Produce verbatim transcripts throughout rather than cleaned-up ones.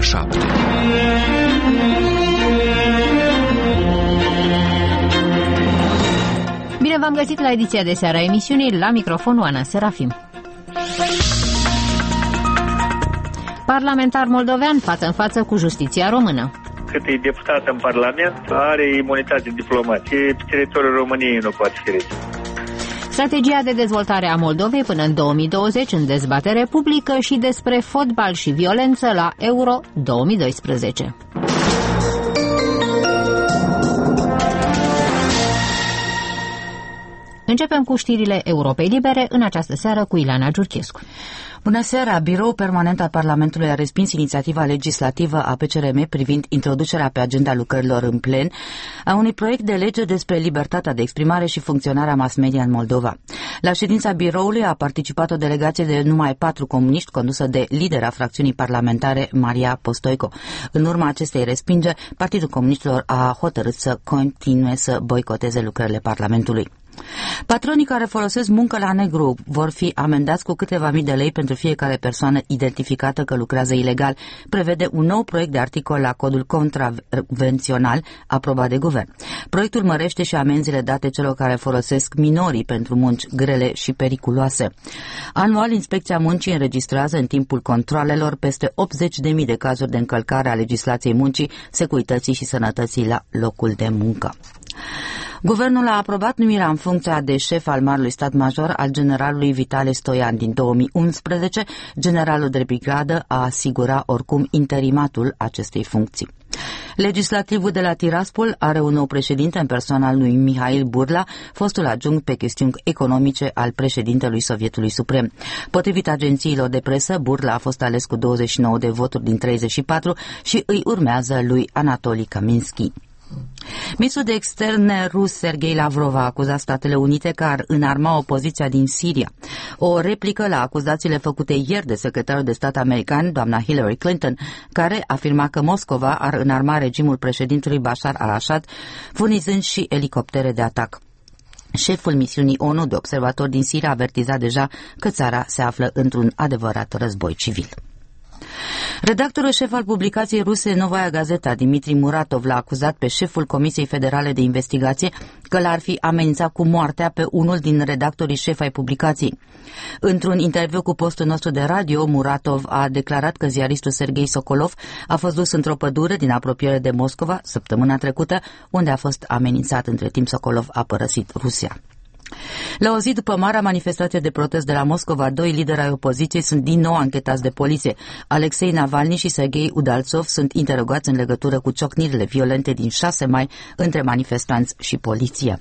șapte. Bine v-am găsit la ediția de seară a emisiunii, la microfon Oana Serafim. Parlamentar moldovean față în față cu justiția română. Cât e deputat în Parlament, are imunitate diplomatică. Pe teritoriul României nu poate fi reținut. Strategia de dezvoltare a Moldovei până în două mii douăzeci în dezbatere publică și despre fotbal și violență la Euro două mii doisprezece. Începem cu știrile Europei Libere în această seară cu Ileana Giurchescu. Bună seara! Biroul permanent al Parlamentului a respins inițiativa legislativă a P C R M privind introducerea pe agenda lucrărilor în plen a unui proiect de lege despre libertatea de exprimare și funcționarea mass media în Moldova. La ședința biroului a participat o delegație de numai patru comuniști condusă de lidera fracțiunii parlamentare Maria Postoico. În urma acestei respingeri, Partidul Comuniștilor a hotărât să continue să boicoteze lucrările Parlamentului. Patronii care folosesc muncă la negru vor fi amendați cu câteva mii de lei pentru fiecare persoană identificată că lucrează ilegal, prevede un nou proiect de articol la codul contravențional aprobat de guvern. Proiectul mărește și amenziile date celor care folosesc minorii pentru munci grele și periculoase. Anual, Inspecția Muncii înregistrează în timpul controalelor peste optzeci de mii de cazuri de încălcare a legislației muncii, securității și sănătății la locul de muncă. Guvernul a aprobat numirea în funcția de șef al Marelui Stat Major al generalului Vitale Stoian din două mii unsprezece. Generalul de brigadă a asigurat oricum interimatul acestei funcții. Legislativul de la Tiraspol are un nou președinte în persoana lui Mihail Burla, fostul adjunct pe chestiuni economice al președintelui Sovietului Suprem. Potrivit agențiilor de presă, Burla a fost ales cu douăzeci și nouă de voturi din treizeci și patru și îi urmează lui Anatoli Kaminski. Ministrul de Externe rus Sergei Lavrov a acuzat Statele Unite că ar înarma opoziția din Siria. O replică la acuzațiile făcute ieri de secretarul de stat american, doamna Hillary Clinton, care afirma că Moscova ar înarma regimul președintelui Bashar al-Assad, furnizând și elicoptere de atac. Șeful misiunii ONU de observatori din Siria a avertizat deja că țara se află într-un adevărat război civil. Redactorul șef al publicației ruse Novaya Gazeta, Dimitri Muratov, l-a acuzat pe șeful Comisiei Federale de Investigație că l-ar fi amenințat cu moartea pe unul din redactorii șefi ai publicației. Într-un interviu cu postul nostru de radio, Muratov a declarat că ziaristul Sergei Sokolov a fost dus într-o pădure din apropiere de Moscova săptămâna trecută, unde a fost amenințat. Între timp, Sokolov a părăsit Rusia. La o zi după marea manifestație de protest de la Moscova, doi lideri ai opoziției sunt din nou anchetați de poliție. Alexei Navalny și Sergei Udaltsov sunt interogați în legătură cu ciocnirile violente din șase mai între manifestanți și poliție.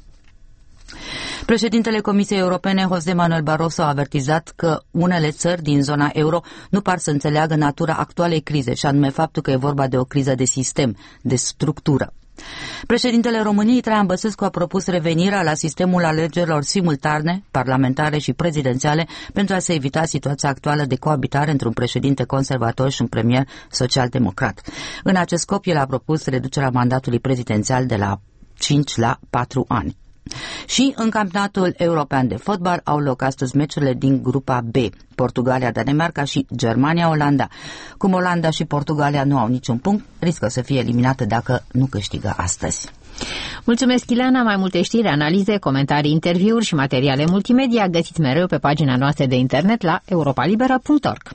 Președintele Comisiei Europene, José Manuel Barroso, a avertizat că unele țări din zona euro nu par să înțeleagă natura actualei crize, și anume faptul că e vorba de o criză de sistem, de structură. Președintele României, Traian Băsescu, a propus revenirea la sistemul alegerilor simultane, parlamentare și prezidențiale, pentru a se evita situația actuală de coabitare între un președinte conservator și un premier social-democrat. În acest scop, el a propus reducerea mandatului prezidențial de la cinci la patru ani. Și în campionatul european de fotbal au loc astăzi meciurile din grupa B, Portugalia, Danemarca și Germania, Olanda. Cum Olanda și Portugalia nu au niciun punct, riscă să fie eliminată dacă nu câștigă astăzi. Mulțumesc, Ileana. Mai multe știri, analize, comentarii, interviuri și materiale multimedia găsiți mereu pe pagina noastră de internet la europa liberă punct org.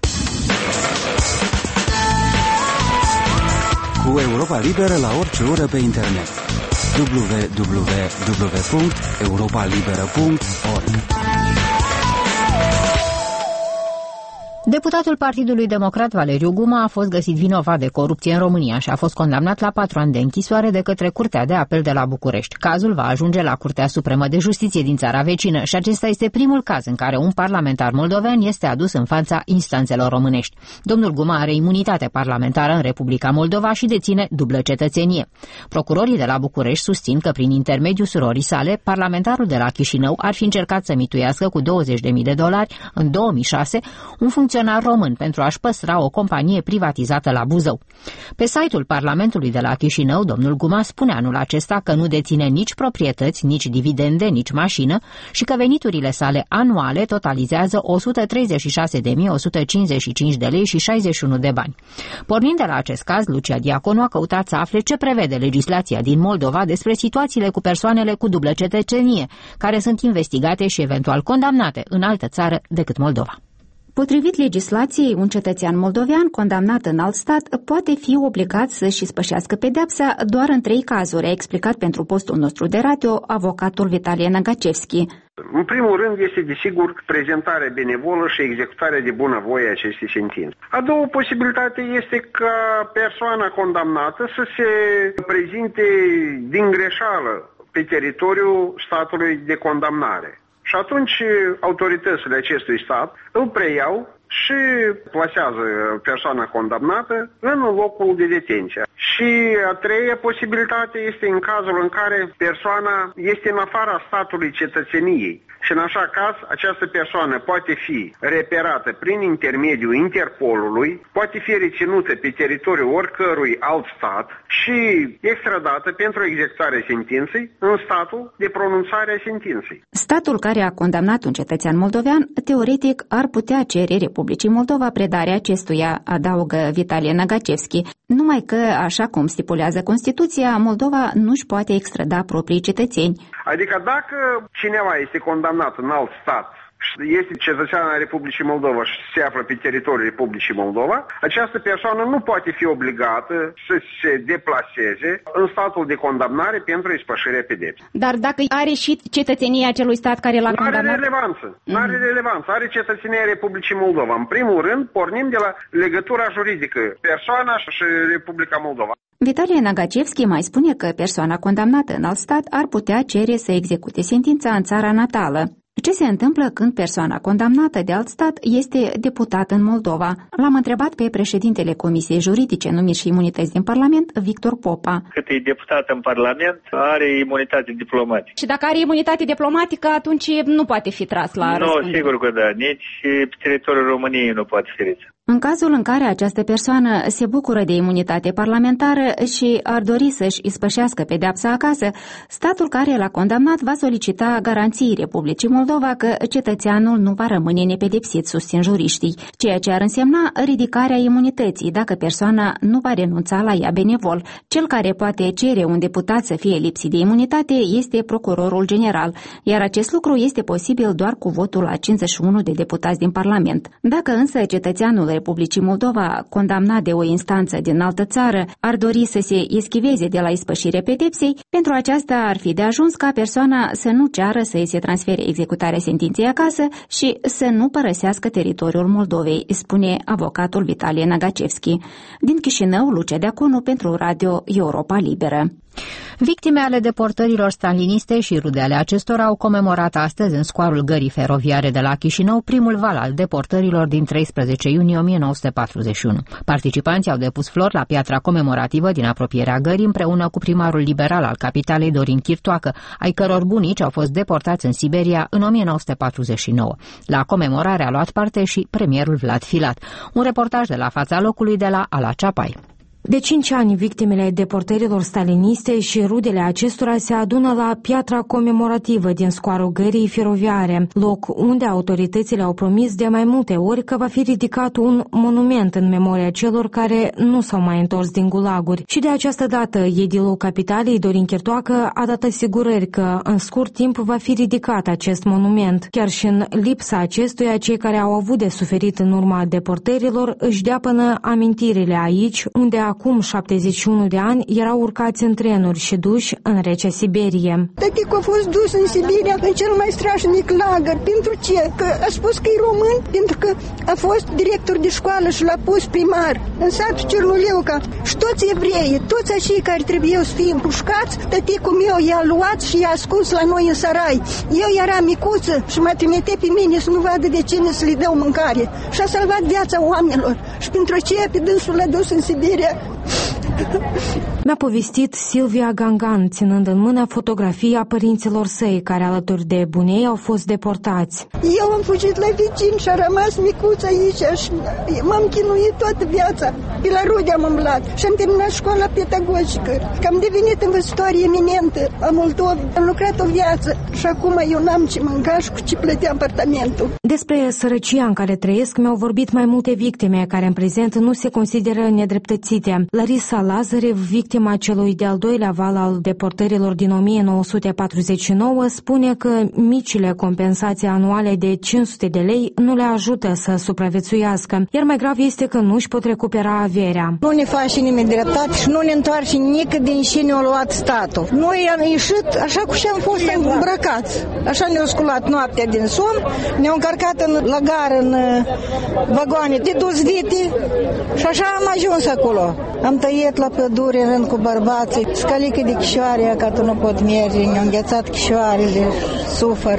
Cu Europa Liberă la orice oră pe internet. w w w punct europa liberă punct org. Deputatul Partidului Democrat Valeriu Guma a fost găsit vinovat de corupție în România și a fost condamnat la patru ani de închisoare de către Curtea de Apel de la București. Cazul va ajunge la Curtea Supremă de Justiție din țara vecină și acesta este primul caz în care un parlamentar moldovean este adus în fața instanțelor românești. Domnul Guma are imunitate parlamentară în Republica Moldova și deține dublă cetățenie. Procurorii de la București susțin că prin intermediul surorii sale, parlamentarul de la Chișinău ar fi încercat să mituiască cu douăzeci de mii de dolari în două mii șase un funcționar funcționar român pentru a-și păstra o companie privatizată la Buzău. Pe site-ul Parlamentului de la Chișinău, domnul Guma spune anul acesta că nu deține nici proprietăți, nici dividende, nici mașină și că veniturile sale anuale totalizează o sută treizeci și șase de mii o sută cincizeci și cinci de lei și șaizeci și unu de bani. Pornind de la acest caz, Lucia Diaconu a căutat să afle ce prevede legislația din Moldova despre situațiile cu persoanele cu dublă cetățenie, care sunt investigate și eventual condamnate în altă țară decât Moldova. Potrivit legislației, un cetățean moldovean condamnat în alt stat poate fi obligat să-și spășească pedepsa doar în trei cazuri, a explicat pentru postul nostru de radio avocatul Vitalie Nagacevski. În primul rând este, desigur, prezentarea benevolă și executarea de bunăvoie a acestei sentințe. A doua posibilitate este ca persoana condamnată să se prezinte din greșeală pe teritoriul statului de condamnare. Și atunci autoritățile acestui stat îl preiau și plasează persoana condamnată în locul de detenție. Și a treia posibilitate este în cazul în care persoana este în afara statului cetățeniei. Și în așa caz, această persoană poate fi reperată prin intermediul Interpolului, poate fi reținută pe teritoriul oricărui alt stat și extradată pentru executarea sentinței în statul de pronunțare a sentinței. Statul care a condamnat un cetățean moldovean, teoretic, ar putea cere Republicii Moldova predarea acestuia, adaugă Vitalie Nagacevski, numai că, așa cum stipulează Constituția, Moldova nu-și poate extrada proprii cetățeni. Adică dacă cineva este condamnat în alt stat, este cetățean al Republicii Moldova și se află pe teritoriul Republicii Moldova, această persoană nu poate fi obligată să se deplaseze în statul de condamnare pentru ispășirea pedepsei. Dar dacă are și cetățenia acelui stat care l-a condamnat? Nu are relevanță. Nu are relevanță. Are cetățenia Republicii Moldova. În primul rând, pornim de la legătura juridică, persoana și Republica Moldova. Vitalie Nagacevski mai spune că persoana condamnată în alt stat ar putea cere să execute sentința în țara natală. Ce se întâmplă când persoana condamnată de alt stat este deputat în Moldova? L-am întrebat pe președintele Comisiei Juridice, Numiri și Imunități din Parlament, Victor Popa. Cât e deputat în Parlament, are imunitate diplomatică. Și dacă are imunitate diplomatică, atunci nu poate fi tras la răspundere. Nu, sigur că da. Nici pe teritoriul României nu poate fi reținut. În cazul în care această persoană se bucură de imunitate parlamentară și ar dori să-și ispășească pedeapsa acasă, statul care l-a condamnat va solicita garanții Republicii Moldova că cetățeanul nu va rămâne nepedepsit, susțin juriștii, ceea ce ar însemna ridicarea imunității dacă persoana nu va renunța la ea benevol. Cel care poate cere un deputat să fie lipsit de imunitate este procurorul general, iar acest lucru este posibil doar cu votul a cincizeci și unu de deputați din Parlament. Dacă însă cetățeanul Republicii Moldova, condamnat de o instanță din altă țară, ar dori să se eschiveze de la ispășirea pedepsei, pentru aceasta ar fi de ajuns ca persoana să nu ceară să îi se transfere executarea sentinței acasă și să nu părăsească teritoriul Moldovei, spune avocatul Vitalie Nagacevski. Din Chișinău, Lucia Diaconu pentru Radio Europa Liberă. Victime ale deportărilor staliniste și rude ale acestora au comemorat astăzi în scoarul gării feroviare de la Chișinău primul val al deportărilor din treisprezece iunie o mie nouă sute patruzeci și unu. Participanții au depus flori la piatra comemorativă din apropierea gării împreună cu primarul liberal al capitalei Dorin Chirtoacă, ai căror bunici au fost deportați în Siberia în o mie nouă sute patruzeci și nouă. La comemorare a luat parte și premierul Vlad Filat. Un reportaj de la fața locului de la Ala Ceapai. De cinci ani, victimele deportărilor staliniste și rudele acestora se adună la piatra comemorativă din scoarul gării feroviare, loc unde autoritățile au promis de mai multe ori că va fi ridicat un monument în memoria celor care nu s-au mai întors din gulaguri. Și de această dată, edilul capitalei, Dorin Chirtoacă, a dat asigurări că în scurt timp va fi ridicat acest monument. Chiar și în lipsa acestuia, cei care au avut de suferit în urma deportărilor își dea până amintirile aici, unde acum șaptezeci și unu de ani erau urcați în trenuri și duși în recea Siberie. Tăticu a fost dus în Siberia în cel mai strașnic lagăr. Pentru ce? Că a spus că e român, pentru că a fost director de școală și l-a pus primar în satul Cernuleuca. Și toți evrei, toți acei care trebuiau să fie împușcați, tăticul meu i-a luat și i-a ascuns la noi în sarai. Eu eram micuță și mă trimite pe mine să nu vadă de cine să le dau mâncare. Și a salvat viața oamenilor. Și pentru aceea pe dânsul l-a dus în Siberia. Mi-a povestit Silvia Gangan, ținând în mână fotografii a părinților săi, care alături de bunei au fost deportați. Eu am fugit la vecin și a rămas micuță aici și m-am chinuit toată viața. Pe la rude am umblat și am terminat școala pedagogică. Că am devenit învățătoare eminentă a Moldovei. Am lucrat o viață și acum eu n-am ce mânca și cu ce plătea apartamentul. Despre sărăcia în care trăiesc mi-au vorbit mai multe victime care în prezent nu se consideră nedreptățite. Larisa Lazarev, victima celui de-al doilea val al deportărilor din o mie nouă sute patruzeci și nouă, spune că micile compensații anuale de cinci sute de lei nu le ajută să supraviețuiască, iar mai grav este că nu își pot recupera averea. Nu ne face nimeni dreptate și nu ne întoarce nici din ce ne-a luat statul. Noi am ieșit așa cum și-am fost îmbrăcați. Așa ne-au sculat noaptea din somn, ne-au încărcat în, la gară în vagoane de dus vite și așa am ajuns acolo. Am tăiet la pădure în rând cu bărbații, scalică de chișoare, că tu nu pot merge, ne-au înghețat chișoarele, sufăr.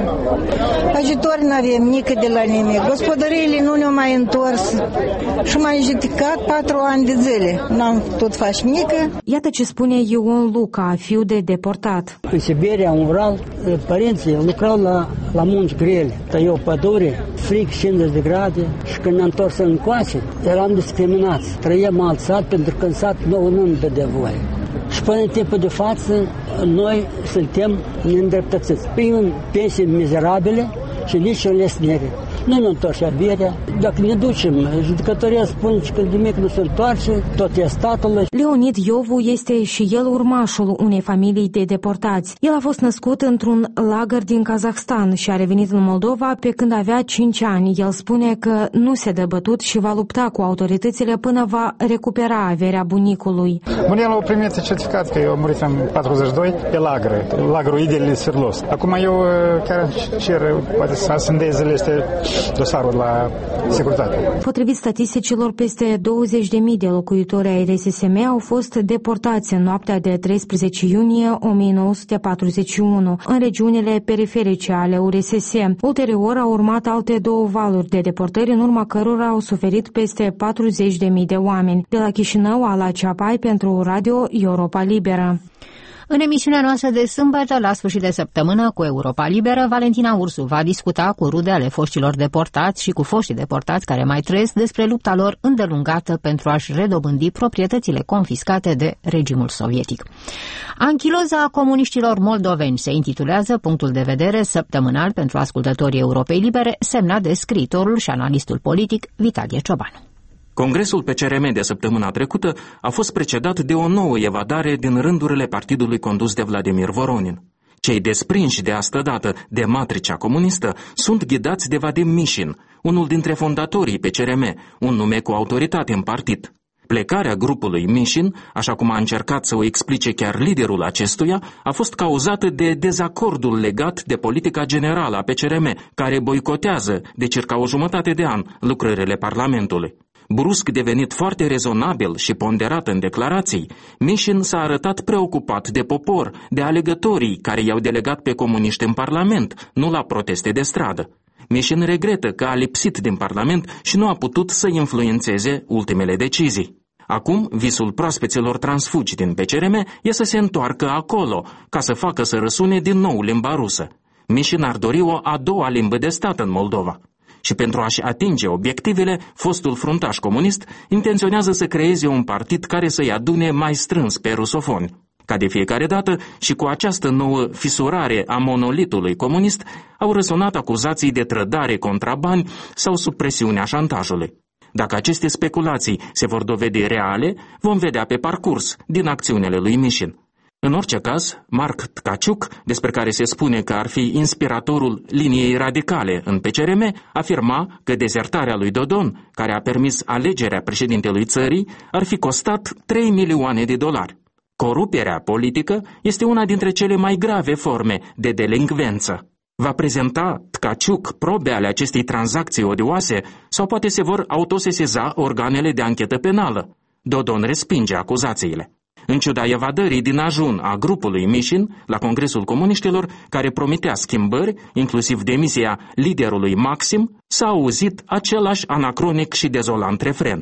Ajutori n-avem nică de la nimic, gospodăriile nu ne-au mai întors și m-am judecat patru ani de zile. N-am putut face nică. Iată ce spune Ion Luca, fiu de deportat. În Siberia, în Ural, părinții lucrau la, la munci grele, tăiau pădure, frig cincizeci de grade și când ne-am întors în coace, eram discriminați. Trăiem alt sat pentru că în sat nouă nu-mi dădea voie. Și până în timpul de față, noi suntem neîndreptățiți. Primim pensii mizerabile și nici o lesnire. Nu ne întoarce averea. Dacă ne ducem, judecătoria spune că nimic nu se întoarce, tot e statului. Leonid Iovu este și el urmașul unei familii de deportați. El a fost născut într-un lagăr din Kazahstan și a revenit în Moldova pe când avea cinci ani. El spune că nu se dă bătut și va lupta cu autoritățile până va recupera averea bunicului. Bunel a primit certificat că eu am murit în patruzeci și doi pe lagăr, lagărul Idel Sverlos. Acum eu chiar cer, poate să asândeze este dosarul la securitate. Potrivit statisticilor, peste douăzeci de mii de locuitori ai R S S M au fost deportați în noaptea de treisprezece iunie o mie nouă sute patruzeci și unu în regiunile periferice ale U R S S. Ulterior au urmat alte două valuri de deportări, în urma cărora au suferit peste patruzeci de mii de oameni. De la Chișinău, Ala Ceapai pentru Radio Europa Liberă. În emisiunea noastră de sâmbătă, la sfârșit de săptămână, cu Europa Liberă, Valentina Ursu va discuta cu rude ale foștilor deportați și cu foștii deportați care mai trăiesc despre lupta lor îndelungată pentru a-și redobândi proprietățile confiscate de regimul sovietic. Anchiloza comuniștilor moldoveni se intitulează Punctul de vedere săptămânal pentru ascultătorii Europei Libere, semnat de scriitorul și analistul politic Vitalie Ciobanu. Congresul P C R M de săptămâna trecută a fost precedat de o nouă evadare din rândurile partidului condus de Vladimir Voronin. Cei desprinși de astădată de matricea comunistă sunt ghidați de Vadim Mișin, unul dintre fondatorii P C R M, un nume cu autoritate în partid. Plecarea grupului Mișin, așa cum a încercat să o explice chiar liderul acestuia, a fost cauzată de dezacordul legat de politica generală a P C R M, care boicotează de circa o jumătate de an lucrările Parlamentului. Brusc devenit foarte rezonabil și ponderat în declarații, Mișin s-a arătat preocupat de popor, de alegătorii care i-au delegat pe comuniști în Parlament, nu la proteste de stradă. Mișin regretă că a lipsit din Parlament și nu a putut să influențeze ultimele decizii. Acum, visul proaspeților transfugi din P C R M e să se întoarcă acolo, ca să facă să răsune din nou limba rusă. Mișin ar dori o a doua limbă de stat în Moldova. Și pentru a-și atinge obiectivele, fostul fruntaș comunist intenționează să creeze un partid care să-i adune mai strâns pe rusofoni. Ca de fiecare dată, și cu această nouă fisurare a monolitului comunist, au răsunat acuzații de trădare contra bani sau sub presiunea șantajului. Dacă aceste speculații se vor dovedi reale, vom vedea pe parcurs din acțiunile lui Mișin. În orice caz, Marc Tkaciuk, despre care se spune că ar fi inspiratorul liniei radicale în P C R M, afirma că dezertarea lui Dodon, care a permis alegerea președintelui țării, ar fi costat trei milioane de dolari. Coruperea politică este una dintre cele mai grave forme de delincvență. Va prezenta Tkaciuk probe ale acestei tranzacții odioase sau poate se vor autoseseza organele de anchetă penală. Dodon respinge acuzațiile. În ciuda evadării din ajun a grupului Mișin la Congresul Comuniștilor, care promitea schimbări, inclusiv demisia liderului Maxim, s-a auzit același anacronic și dezolant refren.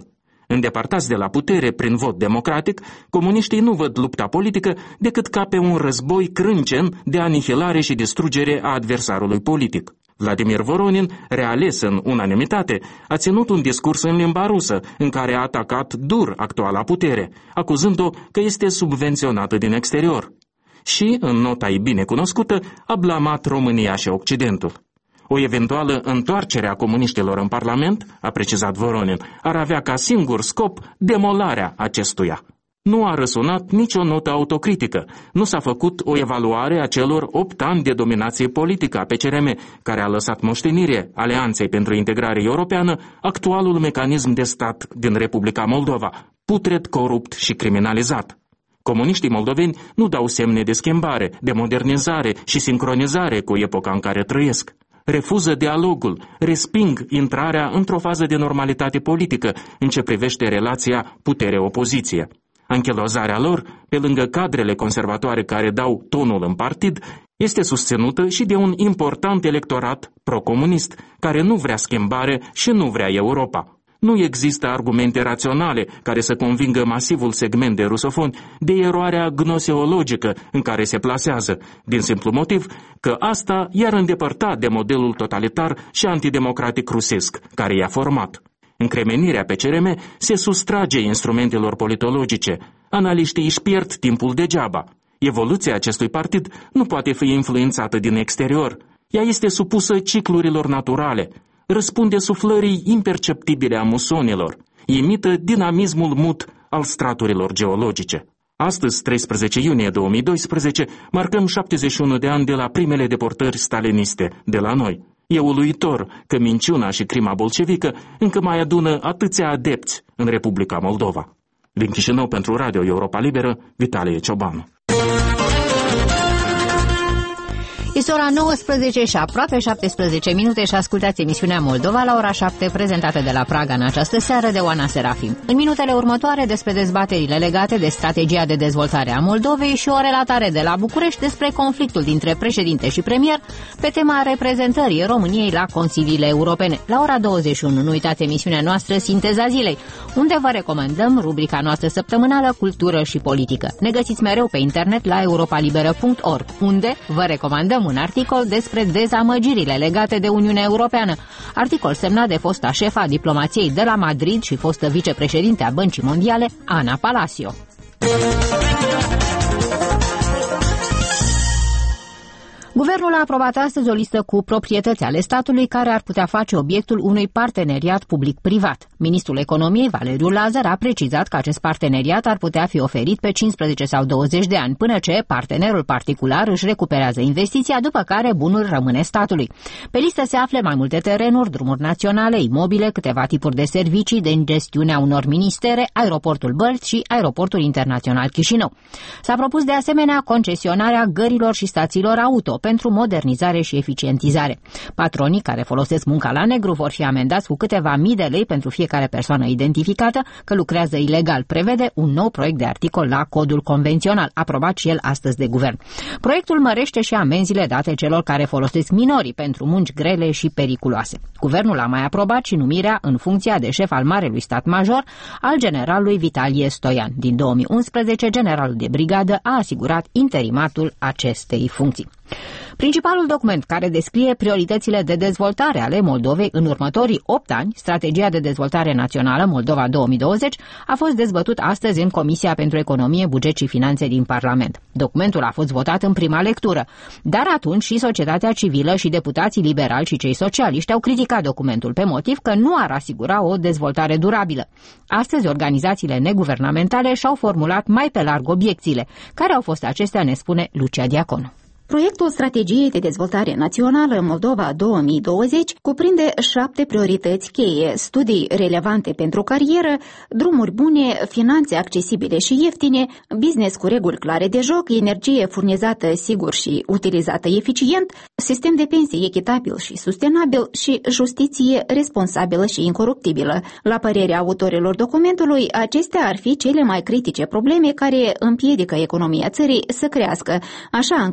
Îndepărtați de la putere prin vot democratic, comuniștii nu văd lupta politică decât ca pe un război crâncen de anihilare și distrugere a adversarului politic. Vladimir Voronin, reales în unanimitate, a ținut un discurs în limba rusă, în care a atacat dur actuala putere, acuzând-o că este subvenționată din exterior. Și, în nota ei bine cunoscută, a blamat România și Occidentul. O eventuală întoarcere a comuniștilor în Parlament, a precizat Voronin, ar avea ca singur scop demolarea acestuia. Nu a răsunat nicio notă autocritică, nu s-a făcut o evaluare a celor opt ani de dominație politică a P C R M, care a lăsat moștenire Alianței pentru Integrare Europeană actualul mecanism de stat din Republica Moldova, putred, corupt și criminalizat. Comuniștii moldoveni nu dau semne de schimbare, de modernizare și sincronizare cu epoca în care trăiesc. Refuză dialogul, resping intrarea într-o fază de normalitate politică în ce privește relația putere-opoziție. Anchilozarea lor, pe lângă cadrele conservatoare care dau tonul în partid, este susținută și de un important electorat pro-comunist, care nu vrea schimbare și nu vrea Europa. Nu există argumente raționale care să convingă masivul segment de rusofoni de eroarea gnoseologică în care se plasează, din simplu motiv că asta i-ar îndepărta de modelul totalitar și antidemocratic rusesc care i-a format. Încremenirea P C R M se sustrage instrumentelor politologice. Analiștii își pierd timpul degeaba. Evoluția acestui partid nu poate fi influențată din exterior. Ea este supusă ciclurilor naturale. Răspunde suflării imperceptibile a musonilor. Imită dinamismul mut al straturilor geologice. Astăzi, treisprezece iunie două mii doisprezece, marcăm șaptezeci și unu de ani de la primele deportări staliniste de la noi. E uluitor că minciuna și crima bolșevică încă mai adună atâția adepți în Republica Moldova. Din Chișinău pentru Radio Europa Liberă, Vitalie Ciobanu. Este ora nouăsprezece și aproape șaptesprezece minute și ascultați emisiunea Moldova la ora șapte, prezentată de la Praga în această seară de Oana Serafim. În minutele următoare despre dezbaterile legate de strategia de dezvoltare a Moldovei și o relatare de la București despre conflictul dintre președinte și premier pe tema reprezentării României la consiliile europene. La ora douăzeci și unu, nu uitați emisiunea noastră Sinteza Zilei, unde vă recomandăm rubrica noastră săptămânală Cultură și Politică. Ne găsiți mereu pe internet la europalibera punct org, unde vă recomandăm un articol despre dezamăgirile legate de Uniunea Europeană, articol semnat de fosta șefa diplomației de la Madrid și fostă vicepreședinte a Băncii Mondiale, Ana Palacio. Guvernul a aprobat astăzi o listă cu proprietăți ale statului care ar putea face obiectul unui parteneriat public-privat. Ministrul Economiei, Valeriu Lazar, a precizat că acest parteneriat ar putea fi oferit pe cincisprezece sau douăzeci de ani, până ce partenerul particular își recuperează investiția, după care bunul rămâne statului. Pe listă se află mai multe terenuri, drumuri naționale, imobile, câteva tipuri de servicii de gestiunea unor ministere, aeroportul Bălți și aeroportul internațional Chișinău. S-a propus de asemenea concesionarea gărilor și stațiilor auto pentru modernizare și eficientizare. Patronii care folosesc munca la negru vor fi amendați cu câteva mii de lei pentru fiecare persoană identificată că lucrează ilegal, prevede un nou proiect de articol la codul convențional, aprobat și el astăzi de guvern. Proiectul mărește și amenziile date celor care folosesc minorii pentru munci grele și periculoase. Guvernul a mai aprobat și numirea în funcția de șef al Marelui Stat Major al generalului Vitalie Stoian. Din două mii unsprezece, generalul de brigadă a asigurat interimatul acestei funcții. Principalul document care descrie prioritățile de dezvoltare ale Moldovei în următorii opt ani, Strategia de Dezvoltare Națională Moldova două mii douăzeci, a fost dezbătut astăzi în Comisia pentru Economie, Buget și Finanțe din Parlament. Documentul a fost votat în prima lectură, dar atunci și societatea civilă și deputații liberali și cei socialiști au criticat documentul pe motiv că nu ar asigura o dezvoltare durabilă. Astăzi, organizațiile neguvernamentale și-au formulat mai pe larg obiecțiile. Care au fost acestea, ne spune Lucia Diaconu. Proiectul Strategiei de Dezvoltare Națională Moldova două mii douăzeci cuprinde șapte priorități cheie: studii relevante pentru carieră, drumuri bune, finanțe accesibile și ieftine, business cu reguli clare de joc, energie furnizată sigur și utilizată eficient, sistem de pensii echitabil și sustenabil și justiție responsabilă și incoruptibilă. La părerea autorilor documentului, acestea ar fi cele mai critice probleme care împiedică economia țării să crească, așa încât să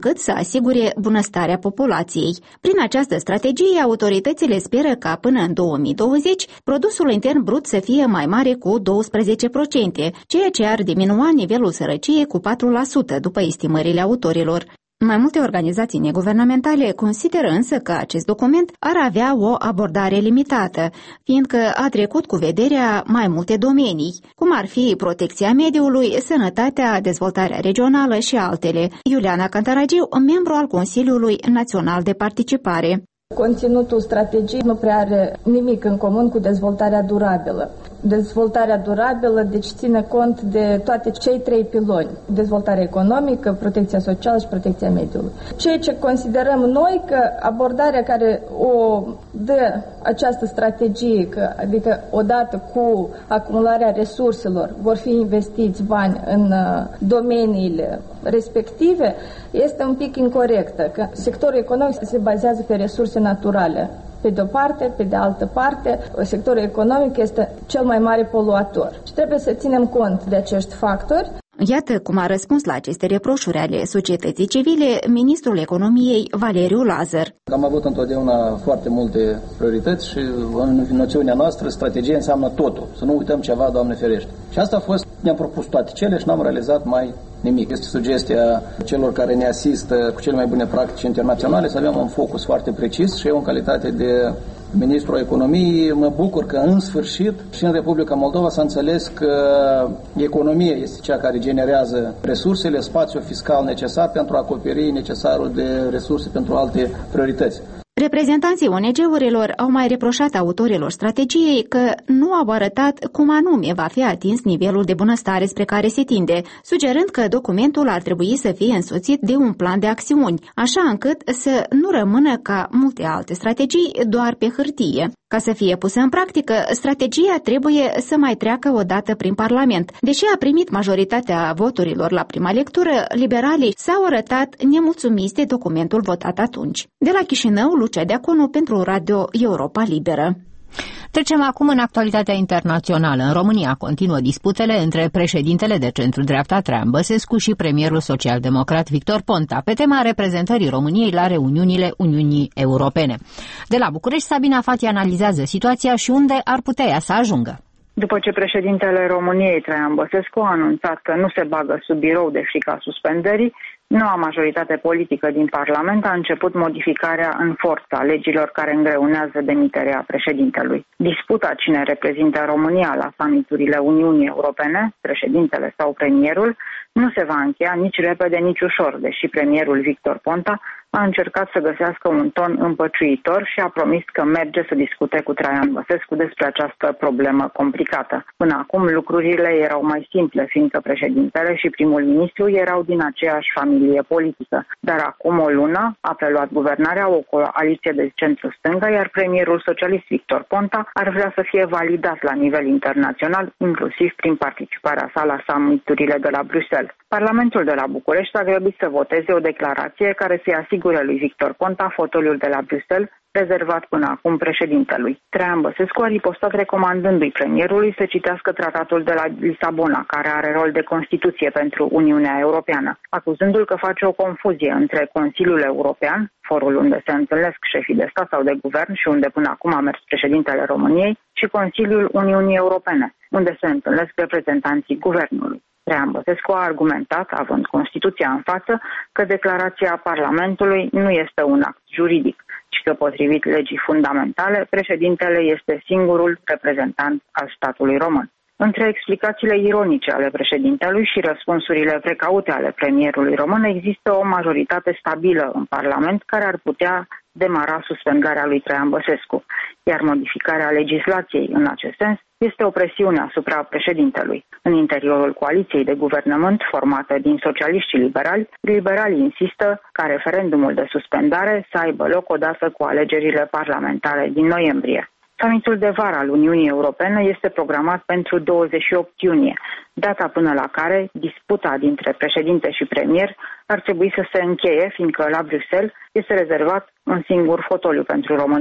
asigure bunăstarea populației. Prin această strategie, autoritățile speră ca până în două mii douăzeci produsul intern brut să fie mai mare cu douăsprezece la sută, ceea ce ar diminua nivelul sărăciei cu patru la sută, după estimările autorilor. Mai multe organizații neguvernamentale consideră însă că acest document ar avea o abordare limitată, fiindcă a trecut cu vederea mai multe domenii, cum ar fi protecția mediului, sănătatea, dezvoltarea regională și altele. Iuliana Cantaragiu, membru al Consiliului Național de Participare. Conținutul strategiei nu prea are nimic în comun cu dezvoltarea durabilă. Dezvoltarea durabilă, deci, ține cont de toate cei trei piloni: dezvoltarea economică, protecția socială și protecția mediului. Ceea ce considerăm noi că abordarea care o dă această strategie, că, adică odată cu acumularea resurselor vor fi investiți bani în domeniile respective, este un pic incorrectă, că sectorul economic se bazează pe resurse naturale. Pe de o parte, pe de altă parte, sectorul economic este cel mai mare poluator. Și trebuie să ținem cont de acești factori. Iată cum a răspuns la aceste reproșuri ale societății civile ministrul economiei Valeriu Lazar. Am avut întotdeauna foarte multe priorități și în noțiunea noastră strategie înseamnă totul. Să nu uităm ceva, Doamne ferește. Și asta a fost, ne-am propus toate cele și n-am realizat mai nimic. Este sugestia celor care ne asistă cu cele mai bune practici internaționale să avem un focus foarte precis și eu, în calitate de ministrul economiei, mă bucur că în sfârșit și în Republica Moldova s-a înțeles că economia este cea care generează resursele, spațiul fiscal necesar pentru a acoperi necesarul de resurse pentru alte priorități. Reprezentanții O N G-urilor au mai reproșat autorilor strategiei că nu au arătat cum anume va fi atins nivelul de bunăstare spre care se tinde, sugerând că documentul ar trebui să fie însoțit de un plan de acțiuni, așa încât să nu rămână ca multe alte strategii doar pe hârtie. Ca să fie pusă în practică, strategia trebuie să mai treacă o dată prin Parlament. Deși a primit majoritatea voturilor la prima lectură, liberalii s-au arătat nemulțumiți de documentul votat atunci. De la Chișinău, Lucia Deaconu pentru Radio Europa Liberă. Trecem acum în actualitatea internațională. În România continuă disputele între președintele de centru-dreapta Traian Băsescu și premierul social-democrat Victor Ponta pe tema reprezentării României la reuniunile Uniunii Europene. De la București, Sabina Fati analizează situația și unde ar putea ea să ajungă. După ce președintele României, Traian Băsescu, a anunțat că nu se bagă sub birou de frica suspendării, noua majoritate politică din Parlament a început modificarea în forță a legilor care îngreunează demiterea președintelui. Disputa cine reprezintă România la summiturile Uniunii Europene, președintele sau premierul, nu se va încheia nici repede, nici ușor, deși premierul Victor Ponta a încercat să găsească un ton împăciuitor și a promis că merge să discute cu Traian Băsescu despre această problemă complicată. Până acum lucrurile erau mai simple, fiindcă președintele și primul ministru erau din aceeași familie politică. Dar acum o lună a preluat guvernarea o coaliție de centru-stânga, iar premierul socialist Victor Ponta ar vrea să fie validat la nivel internațional, inclusiv prin participarea sa la summiturile de la Bruxelles. Parlamentul de la București a grăbit să voteze o declarație care să-i asigure lui Victor Ponta fotoliul de la Bruxelles, rezervat până acum președintelui. Traian Băsescu a ripostat recomandându-i premierului să citească tratatul de la Lisabona, care are rol de Constituție pentru Uniunea Europeană, acuzându-l că face o confuzie între Consiliul European, forul unde se întâlnesc șefii de stat sau de guvern și unde până acum a mers președintele României, și Consiliul Uniunii Europene, unde se întâlnesc reprezentanții guvernului. Traian Băsescu a argumentat, având Constituția în față, că declarația Parlamentului nu este un act juridic, ci că, potrivit legii fundamentale, președintele este singurul reprezentant al statului român. Între explicațiile ironice ale președintelui și răspunsurile precaute ale premierului român există o majoritate stabilă în Parlament care ar putea demara suspendarea lui Traian Băsescu, iar modificarea legislației în acest sens este o presiune asupra președintelui. În interiorul coaliției de guvernământ formată din socialiști și liberali, liberalii insistă ca referendumul de suspendare să aibă loc odată cu alegerile parlamentare din noiembrie. Summitul de vară al Uniunii Europene este programat pentru douăzeci și opt iunie, data până la care disputa dintre președinte și premier ar trebui să se încheie, fiindcă la Bruxelles este rezervat un singur fotoliu pentru România.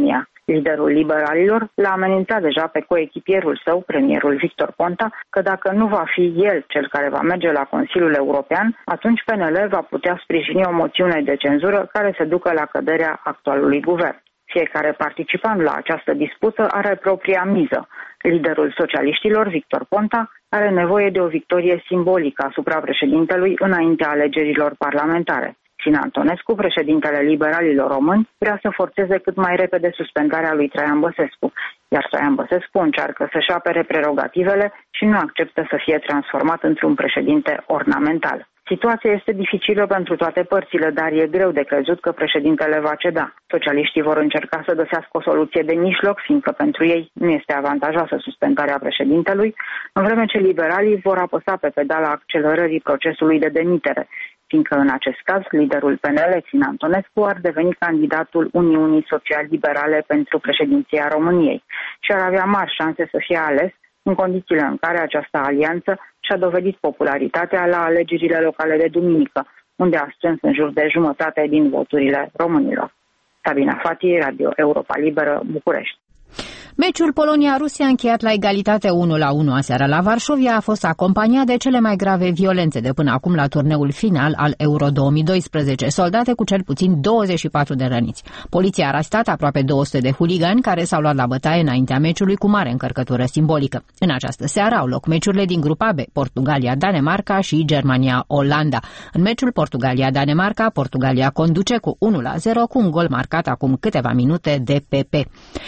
Liderul liberalilor l-a amenințat deja pe coechipierul său, premierul Victor Ponta, că dacă nu va fi el cel care va merge la Consiliul European, atunci P N L va putea sprijini o moțiune de cenzură care se ducă la căderea actualului guvern. Fiecare participant la această dispută are propria miză. Liderul socialiștilor, Victor Ponta, are nevoie de o victorie simbolică asupra președintelui înaintea alegerilor parlamentare. Sin Antonescu, președintele liberalilor români, vrea să forțeze cât mai repede suspendarea lui Traian Băsescu, iar Traian Băsescu încearcă să-și apere prerogativele și nu acceptă să fie transformat într-un președinte ornamental. Situația este dificilă pentru toate părțile, dar e greu de crezut că președintele va ceda. Socialiștii vor încerca să găsească o soluție de mijloc, fiindcă pentru ei nu este avantajoasă suspendarea președintelui, în vreme ce liberalii vor apăsa pe pedala accelerării procesului de demitere, fiindcă în acest caz liderul P N L, Sin Antonescu, ar deveni candidatul Uniunii Social-Liberale pentru președinția României și ar avea mari șanse să fie ales în condițiile în care această alianță și-a dovedit popularitatea la alegerile locale de duminică, unde a strâns în jur de jumătate din voturile românilor. Sabina Fati, Radio Europa Liberă, București. Meciul Polonia-Rusia încheiat la egalitate unu la unu aseară la Varșovia a fost acompaniat de cele mai grave violențe de până acum la turneul final al Euro două mii doisprezece, soldate cu cel puțin douăzeci și patru de răniți. Poliția a arestat aproape două sute de huligani care s-au luat la bătaie înaintea meciului cu mare încărcătură simbolică. În această seară au loc meciurile din grupa B, Portugalia-Danemarca și Germania-Olanda. În meciul Portugalia-Danemarca, Portugalia conduce cu unu la zero cu un gol marcat acum câteva minute de P P.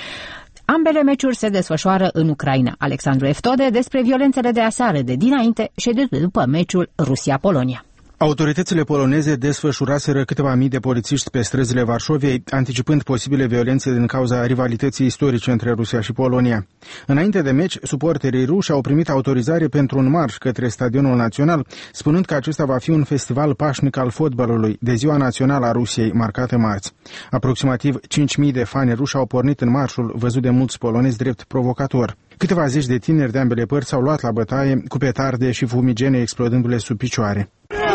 Ambele meciuri se desfășoară în Ucraina. Alexandru Eftode despre violențele de aseară de dinainte și de după meciul Rusia-Polonia. Autoritățile poloneze desfășuraseră câteva mii de polițiști pe străzile Varșoviei, anticipând posibile violențe din cauza rivalității istorice între Rusia și Polonia. Înainte de meci, suporterii ruși au primit autorizare pentru un marș către Stadionul Național, spunând că acesta va fi un festival pașnic al fotbalului de Ziua Națională a Rusiei, marcată marți. Aproximativ cinci mii de fani ruși au pornit în marșul văzut de mulți polonezi drept provocator. Câteva zeci de tineri de ambele părți s-au luat la bătaie cu petarde și fumigene explodându-le sub picioare.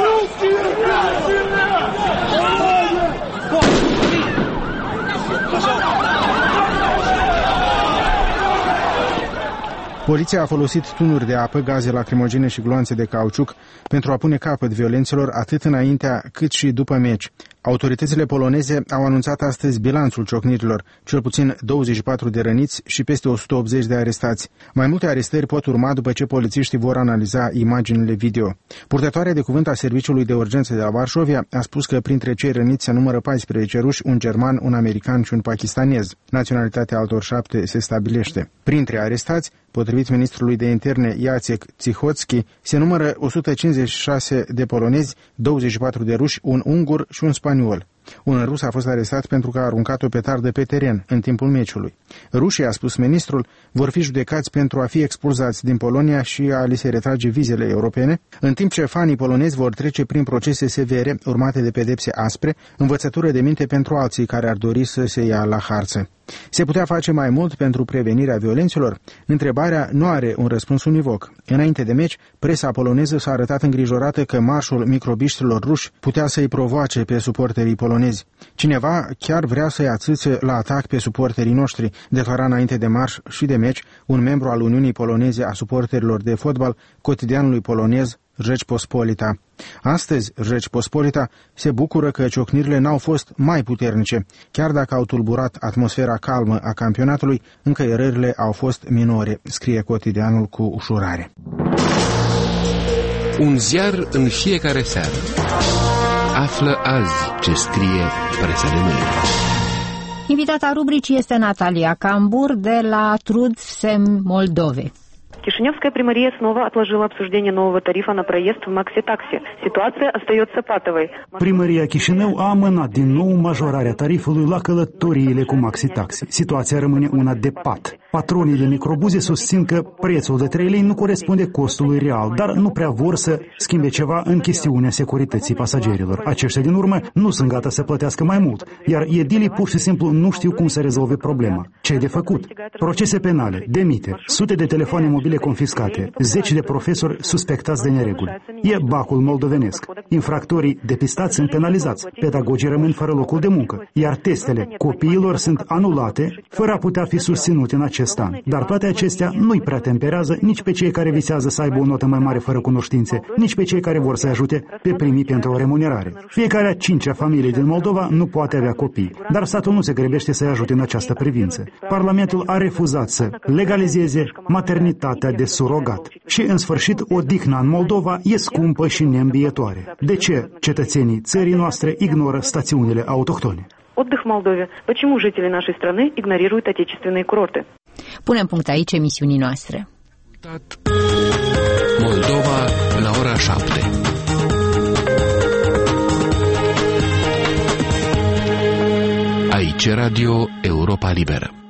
Poliția a folosit tunuri de apă, gaze lacrimogene și gloanțe de cauciuc pentru a pune capăt violențelor atât înaintea cât și după meci. Autoritățile poloneze au anunțat astăzi bilanțul ciocnirilor, cel puțin douăzeci și patru de răniți și peste o sută optzeci de arestați. Mai multe arestări pot urma după ce polițiștii vor analiza imaginile video. Purtătoarea de cuvânt a Serviciului de Urgență de la Varșovia a spus că printre cei răniți se numără paisprezece ruși, un german, un american și un pakistanez. Naționalitatea altor șapte se stabilește. Printre arestați, potrivit ministrului de interne Jacek Cichocki, se numără o sută cincizeci și șase de polonezi, douăzeci și patru de ruși, un ungur și un spaniol. Un rus a fost arestat pentru că a aruncat o petardă pe teren în timpul meciului. Rușii, a spus ministrul, vor fi judecați pentru a fi expulzați din Polonia și a li se retrage vizele europene, în timp ce fanii polonezi vor trece prin procese severe urmate de pedepse aspre, învățătură de minte pentru alții care ar dori să se ia la harță. Se putea face mai mult pentru prevenirea violențelor? Întrebarea nu are un răspuns univoc. Înainte de meci, presa poloneză s-a arătat îngrijorată că marșul microbiștilor ruși putea să-i provoace pe suporterii polonezi. Cineva chiar vrea să-i atâțe la atac pe suporterii noștri, declara înainte de marș și de meci un membru al Uniunii Poloneze a suporterilor de fotbal, cotidianului polonez Rzeczpospolita. Astăzi, Rzeczpospolita se bucură că ciocnirile n-au fost mai puternice. Chiar dacă au tulburat atmosfera calmă a campionatului, încăierările au fost minore, scrie cotidianul cu ușurare. Un ziar în fiecare seară. Află azi ce scrie presa de mâine. Invitata rubricii este Natalia Cambur de la Trudсем Moldove. Кишиневская примария снова отложила обсуждение нового тарифа на проезд в Макси-такси. Ситуация остается патовой. Primăria Chișinău a amânat din nou majorarea tarifului la călătoriile cu Maxi-taxi. Situația rămâne una de pat. Patronii de microbuze susțin că prețul de trei lei nu corespunde costului real, dar nu prea vor să schimbe ceva în chestiunea securității pasagerilor. Aceștia din urmă nu sunt gata să plătească mai mult, iar edilii pur și simplu nu știu cum să rezolve problema. Ce-i de făcut? Procese penale, demiteri, sute de telefoane mobile școlile confiscate, zeci de profesori suspectați de nereguli. E bacul moldovenesc. Infractorii depistați sunt penalizați, pedagogii rămân fără locul de muncă, iar testele copiilor sunt anulate fără a putea fi susținute în acest an. Dar toate acestea nu-i prea temperează nici pe cei care visează să aibă o notă mai mare fără cunoștințe, nici pe cei care vor să ajute pe primii pentru o remunerare. Fiecare a cincea familie din Moldova nu poate avea copii, dar statul nu se grăbește să-i ajute în această privință. Parlamentul a refuzat să legalizeze maternitatea de surogat. Și, în sfârșit, odihna în Moldova e scumpă și neîmbietoare. De ce cetățenii țării noastre ignoră stațiunile autohtone? Отдых в Молдове. Почему жители нашей страны игнорируют отечественные курорты? Punem punct aici emisiunii noastre. Moldova la ora șapte. Aici Radio Europa Liberă.